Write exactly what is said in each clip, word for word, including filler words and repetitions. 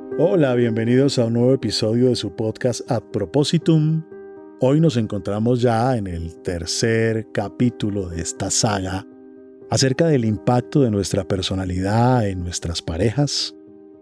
Hola, bienvenidos a un nuevo episodio de su podcast Ad Propositum. Hoy nos encontramos ya en el tercer capítulo de esta saga acerca del impacto de nuestra personalidad en nuestras parejas.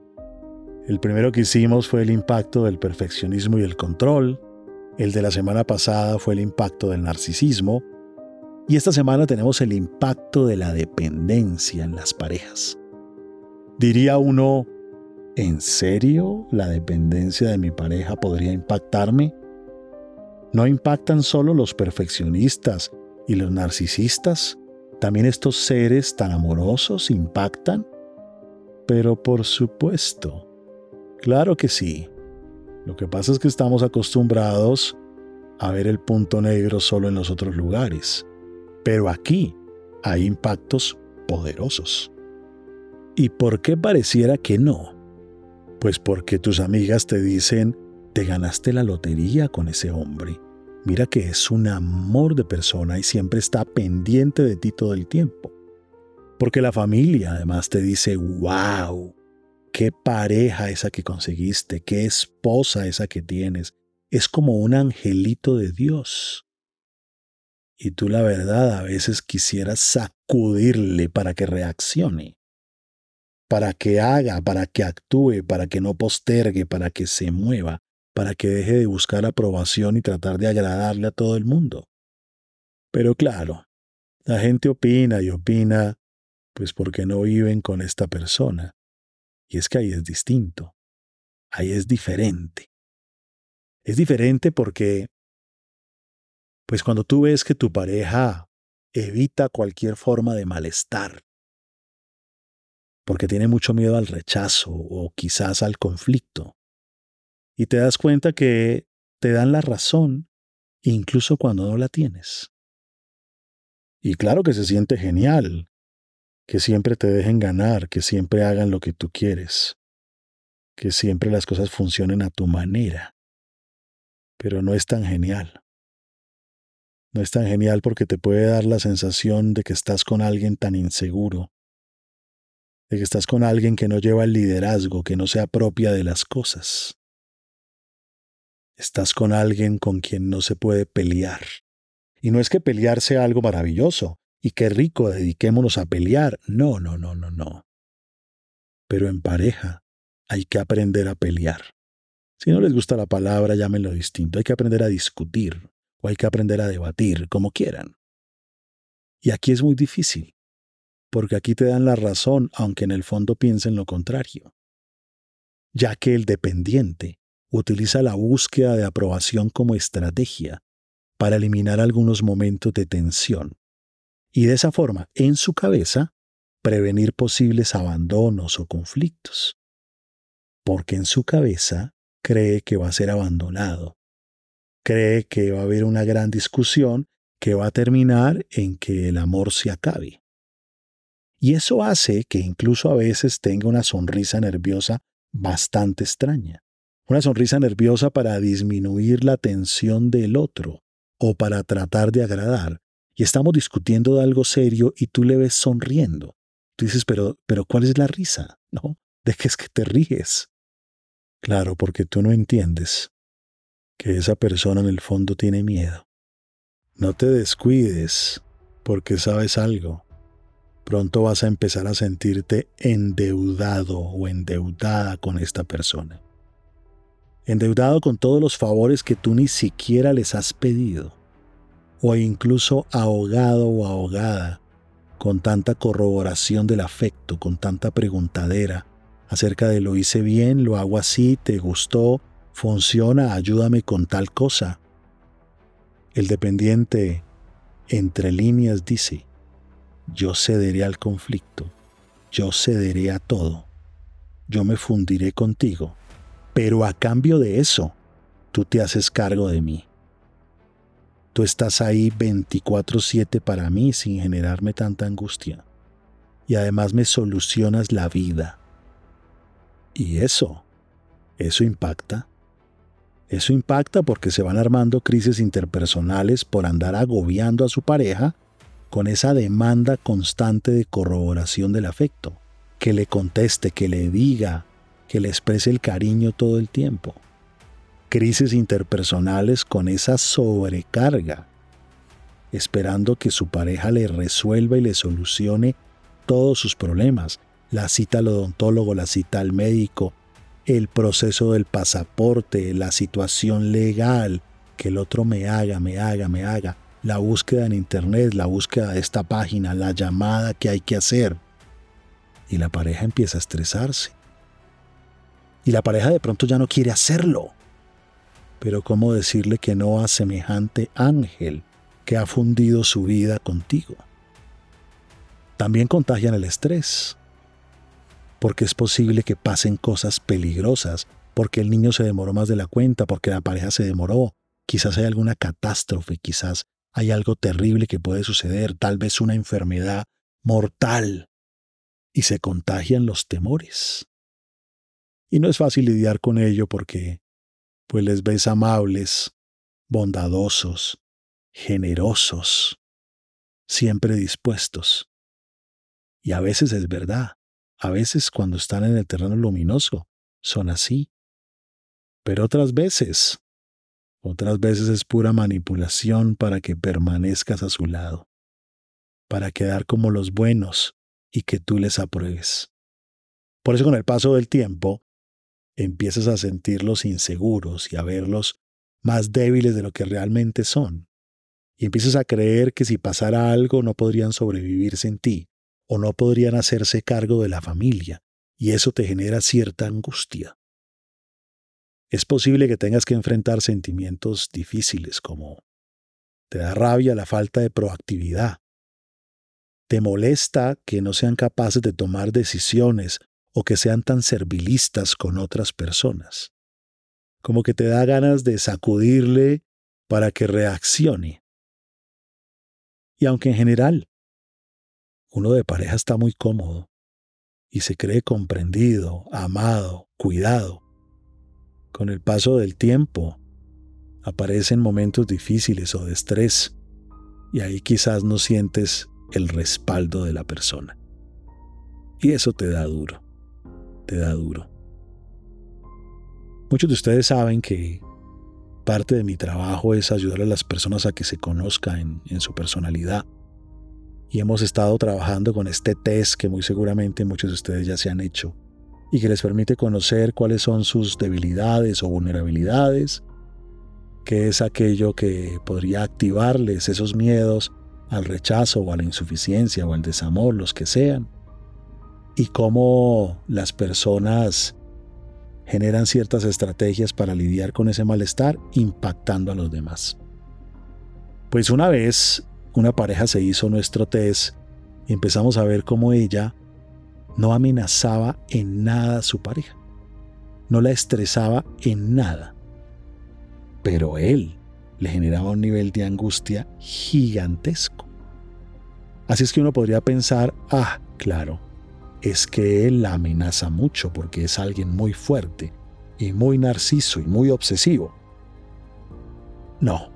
El primero que hicimos fue el impacto del perfeccionismo y el control. El de la semana pasada fue el impacto del narcisismo. Y esta semana tenemos el impacto de la dependencia en las parejas. Diría uno, ¿en serio la dependencia de mi pareja podría impactarme? ¿No impactan solo los perfeccionistas y los narcisistas? ¿También estos seres tan amorosos impactan? Pero por supuesto, claro que sí. Lo que pasa es que estamos acostumbrados a ver el punto negro solo en los otros lugares. Pero aquí hay impactos poderosos. ¿Y por qué pareciera que no? Pues porque tus amigas te dicen, te ganaste la lotería con ese hombre. Mira que es un amor de persona y siempre está pendiente de ti todo el tiempo. Porque la familia además te dice, wow, qué pareja esa que conseguiste, qué esposa esa que tienes. Es como un angelito de Dios. Y tú la verdad a veces quisieras sacudirle para que reaccione, para que haga, para que actúe, para que no postergue, para que se mueva, para que deje de buscar aprobación y tratar de agradarle a todo el mundo. Pero claro, la gente opina y opina, pues porque no viven con esta persona. Y es que ahí es distinto, ahí es diferente. Es diferente porque, pues cuando tú ves que tu pareja evita cualquier forma de malestar, porque tiene mucho miedo al rechazo o quizás al conflicto, y te das cuenta que te dan la razón incluso cuando no la tienes. Y claro que se siente genial, que siempre te dejen ganar, que siempre hagan lo que tú quieres, que siempre las cosas funcionen a tu manera, pero no es tan genial. No es tan genial porque te puede dar la sensación de que estás con alguien tan inseguro, de que estás con alguien que no lleva el liderazgo, que no se apropia de las cosas. Estás con alguien con quien no se puede pelear. Y no es que pelear sea algo maravilloso, y qué rico, dediquémonos a pelear. No, no, no, no, no. Pero en pareja hay que aprender a pelear. Si no les gusta la palabra, llámenlo distinto. Hay que aprender a discutir, o hay que aprender a debatir, como quieran. Y aquí es muy difícil, porque aquí te dan la razón, aunque en el fondo piensen lo contrario. Ya que el dependiente utiliza la búsqueda de aprobación como estrategia para eliminar algunos momentos de tensión y de esa forma, en su cabeza, prevenir posibles abandonos o conflictos. Porque en su cabeza cree que va a ser abandonado, cree que va a haber una gran discusión que va a terminar en que el amor se acabe. Y eso hace que incluso a veces tenga una sonrisa nerviosa bastante extraña. Una sonrisa nerviosa para disminuir la tensión del otro o para tratar de agradar. Y estamos discutiendo de algo serio y tú le ves sonriendo. Tú dices, pero, pero ¿cuál es la risa? ¿No? ¿De qué es que te ríes? Claro, porque tú no entiendes que esa persona en el fondo tiene miedo. No te descuides, porque sabes algo. Pronto vas a empezar a sentirte endeudado o endeudada con esta persona. Endeudado con todos los favores que tú ni siquiera les has pedido. O incluso ahogado o ahogada con tanta corroboración del afecto, con tanta preguntadera acerca de lo hice bien, lo hago así, te gustó, funciona, ayúdame con tal cosa. El dependiente, entre líneas, dice, yo cederé al conflicto, yo cederé a todo, yo me fundiré contigo, pero a cambio de eso, tú te haces cargo de mí. Tú estás ahí veinticuatro siete para mí sin generarme tanta angustia. Y además me solucionas la vida. Y eso, eso impacta. Eso impacta porque se van armando crisis interpersonales por andar agobiando a su pareja con esa demanda constante de corroboración del afecto. Que le conteste, que le diga, que le exprese el cariño todo el tiempo. Crisis interpersonales con esa sobrecarga, esperando que su pareja le resuelva y le solucione todos sus problemas. La cita al odontólogo, la cita al médico, el proceso del pasaporte, la situación legal, que el otro me haga, me haga, me haga, la búsqueda en internet, la búsqueda de esta página, la llamada que hay que hacer. Y la pareja empieza a estresarse. Y la pareja de pronto ya no quiere hacerlo. Pero ¿cómo decirle que no a semejante ángel que ha fundido su vida contigo? También contagian el estrés, porque es posible que pasen cosas peligrosas, porque el niño se demoró más de la cuenta, porque la pareja se demoró, quizás hay alguna catástrofe, quizás hay algo terrible que puede suceder, tal vez una enfermedad mortal, y se contagian los temores. Y no es fácil lidiar con ello porque pues les ves amables, bondadosos, generosos, siempre dispuestos. Y a veces es verdad, a veces cuando están en el terreno luminoso son así. Pero otras veces, otras veces es pura manipulación para que permanezcas a su lado, para quedar como los buenos y que tú les apruebes. Por eso con el paso del tiempo empiezas a sentirlos inseguros y a verlos más débiles de lo que realmente son. Y empiezas a creer que si pasara algo no podrían sobrevivir sin ti o no podrían hacerse cargo de la familia, y eso te genera cierta angustia. Es posible que tengas que enfrentar sentimientos difíciles como te da rabia la falta de proactividad, te molesta que no sean capaces de tomar decisiones o que sean tan servilistas con otras personas, como que te da ganas de sacudirle para que reaccione. Y aunque en general uno de pareja está muy cómodo y se cree comprendido, amado, cuidado, con el paso del tiempo aparecen momentos difíciles o de estrés y ahí quizás no sientes el respaldo de la persona. Y eso te da duro, te da duro. Muchos de ustedes saben que parte de mi trabajo es ayudar a las personas a que se conozcan en, en su personalidad. Y hemos estado trabajando con este test que muy seguramente muchos de ustedes ya se han hecho y que les permite conocer cuáles son sus debilidades o vulnerabilidades, qué es aquello que podría activarles esos miedos al rechazo o a la insuficiencia o al desamor, los que sean, y cómo las personas generan ciertas estrategias para lidiar con ese malestar impactando a los demás. Pues una vez una pareja se hizo nuestro test y empezamos a ver cómo ella no amenazaba en nada a su pareja, no la estresaba en nada, pero él le generaba un nivel de angustia gigantesco. Así es que uno podría pensar, ah, claro, es que él la amenaza mucho porque es alguien muy fuerte y muy narciso y muy obsesivo. No.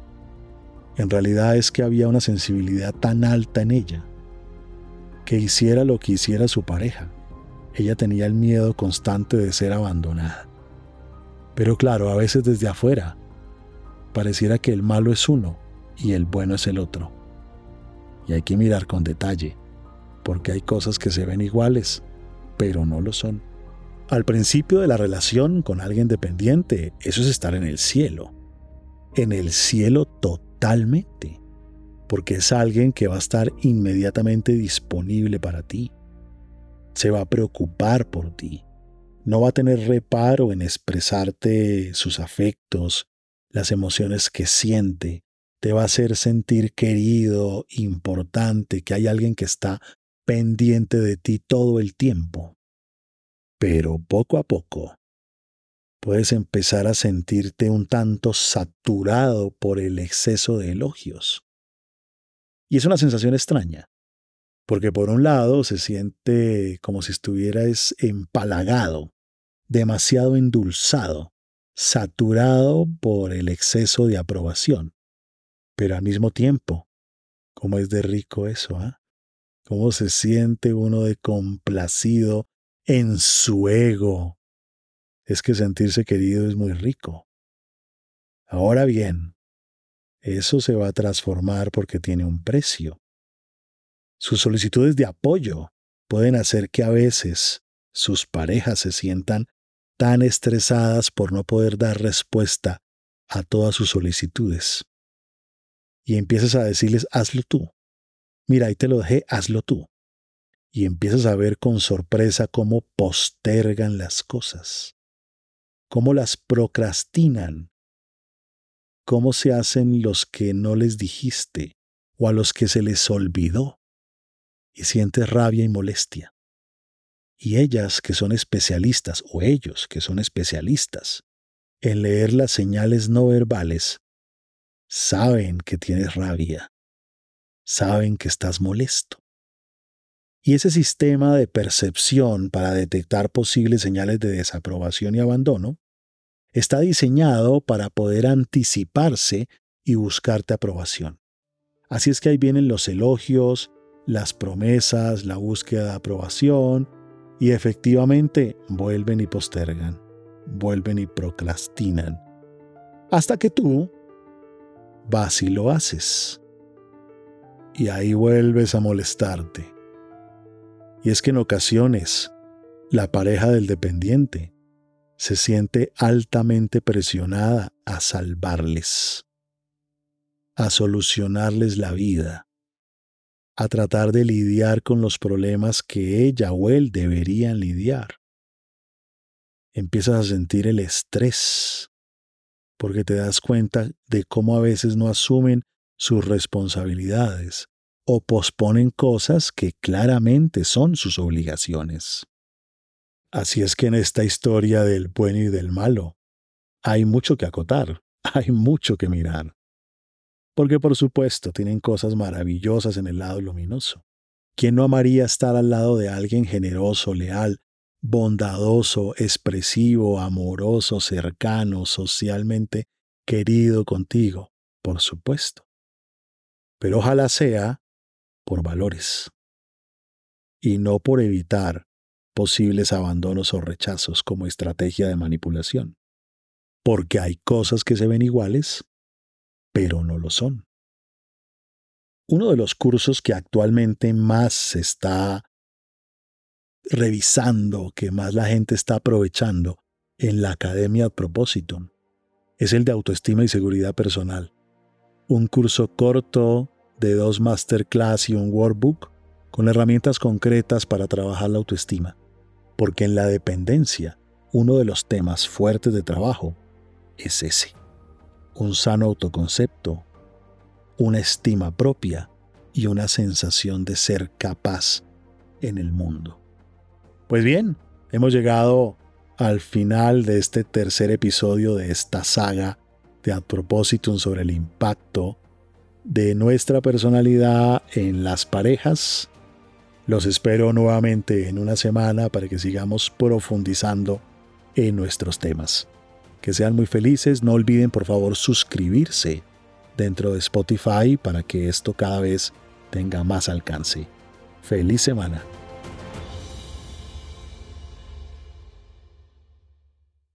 En realidad es que había una sensibilidad tan alta en ella que hiciera lo que hiciera su pareja, ella tenía el miedo constante de ser abandonada. Pero claro, a veces desde afuera pareciera que el malo es uno y el bueno es el otro. Y hay que mirar con detalle, porque hay cosas que se ven iguales, pero no lo son. Al principio de la relación con alguien dependiente, eso es estar en el cielo. En el cielo totalmente, porque es alguien que va a estar inmediatamente disponible para ti. Se va a preocupar por ti. No va a tener reparo en expresarte sus afectos, las emociones que siente. Te va a hacer sentir querido, importante, que hay alguien que está pendiente de ti todo el tiempo. Pero poco a poco puedes empezar a sentirte un tanto saturado por el exceso de elogios. Y es una sensación extraña, porque por un lado se siente como si estuvieras empalagado, demasiado endulzado, saturado por el exceso de aprobación. Pero al mismo tiempo, ¿cómo es de rico eso, ah? ¿eh? ¿Cómo se siente uno de complacido en su ego es que sentirse querido es muy rico. Ahora bien, eso se va a transformar porque tiene un precio. Sus solicitudes de apoyo pueden hacer que a veces sus parejas se sientan tan estresadas por no poder dar respuesta a todas sus solicitudes. Y empiezas a decirles, hazlo tú. Mira, ahí te lo dejé, hazlo tú. Y empiezas a ver con sorpresa cómo postergan las cosas, cómo las procrastinan, cómo se hacen los que no les dijiste o a los que se les olvidó. Y sientes rabia y molestia. Y ellas que son especialistas, o ellos que son especialistas, en leer las señales no verbales, saben que tienes rabia, saben que estás molesto. Y ese sistema de percepción para detectar posibles señales de desaprobación y abandono está diseñado para poder anticiparse y buscarte aprobación. Así es que ahí vienen los elogios, las promesas, la búsqueda de aprobación, y efectivamente vuelven y postergan, vuelven y procrastinan, hasta que tú vas y lo haces. Y ahí vuelves a molestarte. Y es que en ocasiones la pareja del dependiente se siente altamente presionada a salvarles, a solucionarles la vida, a tratar de lidiar con los problemas que ella o él deberían lidiar. Empiezas a sentir el estrés porque te das cuenta de cómo a veces no asumen sus responsabilidades o posponen cosas que claramente son sus obligaciones. Así es que en esta historia del bueno y del malo hay mucho que acotar, hay mucho que mirar. Porque por supuesto tienen cosas maravillosas en el lado luminoso. ¿Quién no amaría estar al lado de alguien generoso, leal, bondadoso, expresivo, amoroso, cercano, socialmente querido contigo? Por supuesto. Pero ojalá sea por valores y no por evitar posibles abandonos o rechazos como estrategia de manipulación. Porque hay cosas que se ven iguales, pero no lo son. Uno de los cursos que actualmente más se está revisando, que más la gente está aprovechando en la Academia Ad Propositum, es el de autoestima y seguridad personal. Un curso corto de dos masterclass y un workbook con herramientas concretas para trabajar la autoestima. Porque en la dependencia, uno de los temas fuertes de trabajo es ese. Un sano autoconcepto, una estima propia y una sensación de ser capaz en el mundo. Pues bien, hemos llegado al final de este tercer episodio de esta saga de Ad Propositum sobre el impacto de nuestra personalidad en las parejas. Los espero nuevamente en una semana para que sigamos profundizando en nuestros temas. Que sean muy felices. No olviden por favor suscribirse dentro de Spotify para que esto cada vez tenga más alcance. ¡Feliz semana!